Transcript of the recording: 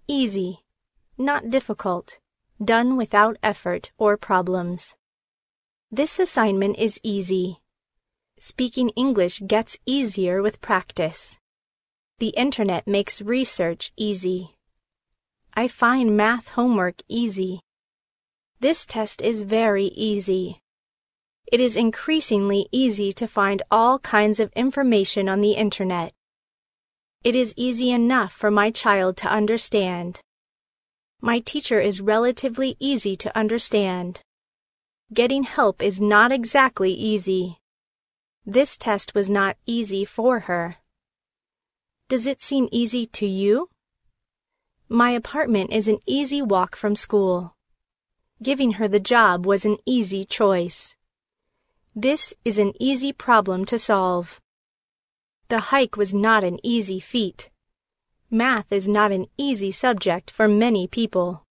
Easy, not difficult, done without effort or problems. This assignment is easy. Speaking English gets easier with practice. The internet makes research easy. I find math homework easy. This test is very easy. It is increasingly easy to find all kinds of information on the internet. It is easy enough for my child to understand. My teacher is relatively easy to understand. Getting help is not exactly easy. This test was not easy for her. Does it seem easy to you? My apartment is an easy walk from school. Giving her the job was an easy choice. This is an easy problem to solve. The hike was not an easy feat. Math is not an easy subject for many people.